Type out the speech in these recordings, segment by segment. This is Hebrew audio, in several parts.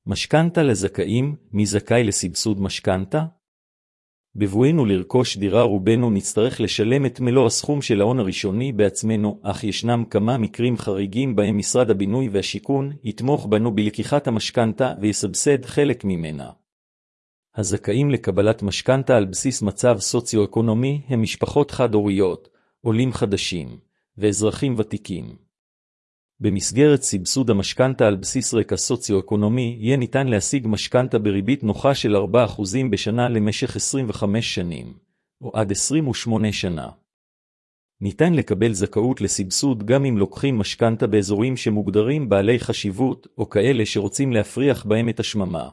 משכנתה לזכאים, מי זכאי לסבסוד משכנתה? בבואנו לרכוש דירה רובנו נצטרך לשלם את מלוא הסכום של ההון הראשוני בעצמנו, אך ישנם כמה מקרים חריגים בהם משרד הבינוי והשיכון יתמוך בנו בלקיחת המשכנתה ויסבסד חלק ממנה. הזכאים לקבלת משכנתה על בסיס מצב סוציו-אקונומי הם משפחות חד-הוריות, עולים חדשים ואזרחים ותיקים. במסגרת סבסוד המשכנתה על בסיס רקע סוציו-אקונומי יהיה ניתן להשיג משכנתה בריבית נוחה של 4% בשנה למשך 25 שנים, או עד 28 שנה. ניתן לקבל זכאות לסבסוד גם אם לוקחים משכנתה באזורים שמוגדרים בעלי חשיבות, או כאלה שרוצים להפריח בהם את השממה.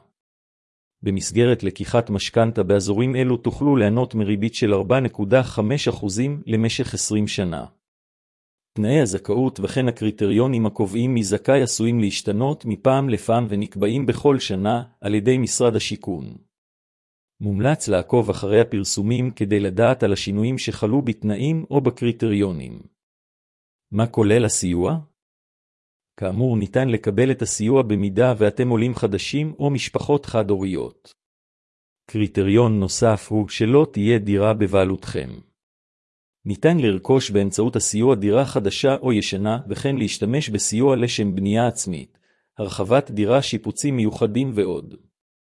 במסגרת לקיחת משכנתה באזורים אלו תוכלו ליהנות מריבית של 4.5% למשך 20 שנה. תנאי הזכאות וכן הקריטריונים הקובעים מי זכאי עשויים להשתנות מפעם לפעם ונקבעים בכל שנה על ידי משרד השיכון. מומלץ לעקוב אחרי הפרסומים כדי לדעת על השינויים שחלו בתנאים או בקריטריונים. מה כולל הסיוע? כאמור ניתן לקבל את הסיוע במידה ואתם עולים חדשים או משפחות חד-הוריות. קריטריון נוסף הוא שלא תהיה דירה בבעלותכם. ניתן לרכוש באמצעות הסיוע דירה חדשה או ישנה וכן להשתמש בסיוע לשם בנייה עצמית, הרחבת דירה, שיפוצים מיוחדים ועוד.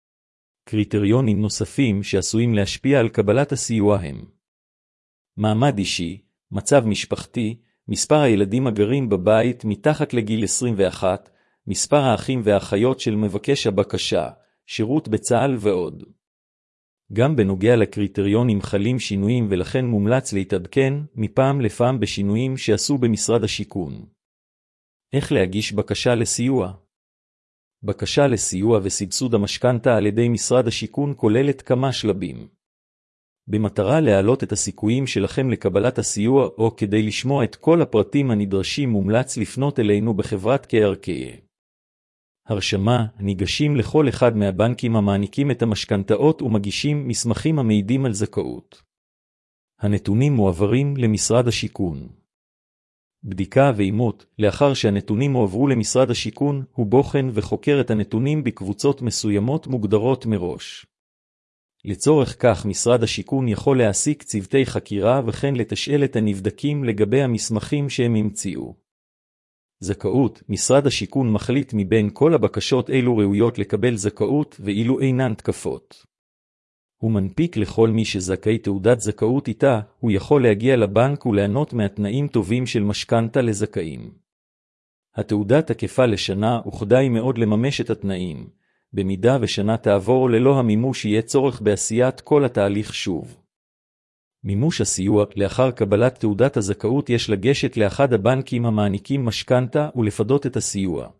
קריטריונים נוספים שעשויים להשפיע על קבלת הסיוע הם מעמד אישי, מצב משפחתי, מספר הילדים הגרים בבית מתחת לגיל 21, מספר האחים והאחיות של מבקש הבקשה, שירות בצה"ל ועוד. גם בנוגע לקריטריונים חלים שינויים ולכן מומלץ להתעדכן מפעם לפעם בשינויים שעשו במשרד השיכון. איך להגיש בקשה לסיוע? בקשה לסיוע וסבסוד המשכנתה על ידי משרד השיכון כוללת כמה שלבים. במטרה להעלות את הסיכויים שלכם לקבלת הסיוע או כדי לשמוע את כל הפרטים הנדרשים מומלץ לפנות אלינו בחברת KRKA. הרשמה, ניגשים לכל אחד מהבנקים המעניקים את המשכנתאות ומגישים מסמכים המעידים על זכאות. הנתונים מועברים למשרד השיכון. בדיקה ואימות, לאחר שהנתונים הועברו למשרד השיכון, הוא בוחן וחוקר את הנתונים בקבוצות מסוימות מוגדרות מראש. לצורך כך משרד השיכון יכול להעסיק צוותי חקירה וכן לתשאל את הנבדקים לגבי המסמכים שהם המציאו. זכאות, משרד השיכון מחליט מבין כל הבקשות אילו ראויות לקבל זכאות ואילו אינן תקפות. הוא מנפיק לכל מי שזכאי תעודת זכאות איתה, הוא יכול להגיע לבנק וליהנות מהתנאים טובים של משכנתה לזכאים. התעודה תקפה לשנה וכדאי מאוד לממש את התנאים. במידה ושנה תעבור ללא המימוש יהיה צורך בעשיית כל התהליך שוב. מימוש הסיוע, לאחר קבלת תעודת הזכאות יש לגשת לאחד הבנקים המעניקים משכנתה ולפדות את הסיוע.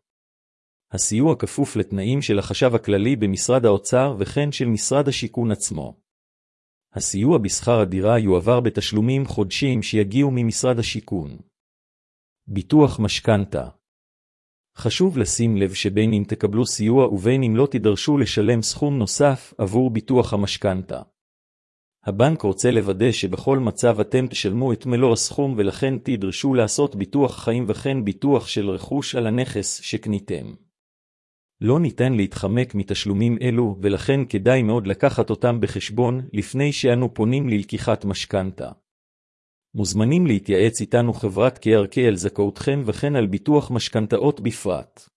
הסיוע כפוף לתנאים של החשב הכללי במשרד האוצר וכן של משרד השיכון עצמו. הסיוע בשכר הדירה יועבר בתשלומים חודשיים שיגיעו ממשרד השיכון. ביטוח משכנתה. חשוב לשים לב שבין אם תקבלו סיוע ובין אם לא תידרשו לשלם סכום נוסף עבור ביטוח המשכנתה. הבנק רוצה לוודא שבכל מצב אתם תשלמו את מלוא הסכום ולכן תידרשו לעשות ביטוח חיים וכן ביטוח של רכוש על הנכס שקניתם. לא ניתן להתחמק מתשלומים אלו ולכן כדאי מאוד לקחת אותם בחשבון לפני שאנו פונים ללקיחת משכנתה. מוזמנים להתייעץ איתנו חברת KRK על זכאותכם וכן על ביטוח משכנתאות בפרט.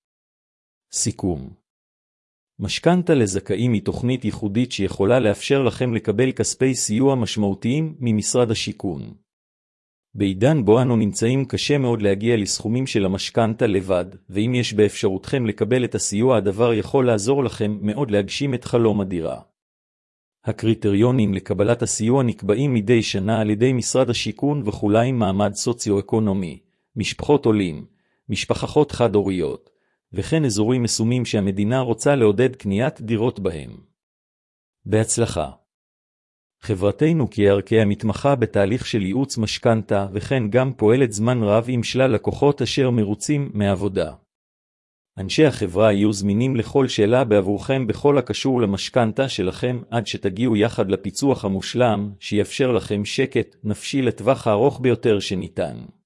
סיכום. משכנתה לזכאים היא תוכנית ייחודית שיכולה לאפשר לכם לקבל כספי סיוע משמעותיים ממשרד השיכון. בעידן בו אנו נמצאים קשה מאוד להגיע לסכומים של המשכנתה לבד, ואם יש באפשרותכם לקבל את הסיוע הדבר יכול לעזור לכם מאוד להגשים את חלום הדירה. הקריטריונים לקבלת הסיוע נקבעים מדי שנה על ידי משרד השיכון וכולם מעמד סוציו-אקונומי, משפחות עולים, משפחות חד-הוריות, וכן אזורים מסוימים שהמדינה רוצה לעודד קניית דירות בהם. בהצלחה. חברתנו KRK המתמחה בתהליך של ייעוץ משכנתה וכן גם פועלת זמן רב עם שלל לקוחות אשר מרוצים מעבודה. אנשי החברה יהיו זמינים לכל שאלה בעבורכם בכל הקשור למשכנתה שלכם עד שתגיעו יחד לפיצוח המושלם שיאפשר לכם שקט נפשי לטווח הארוך ביותר שניתן.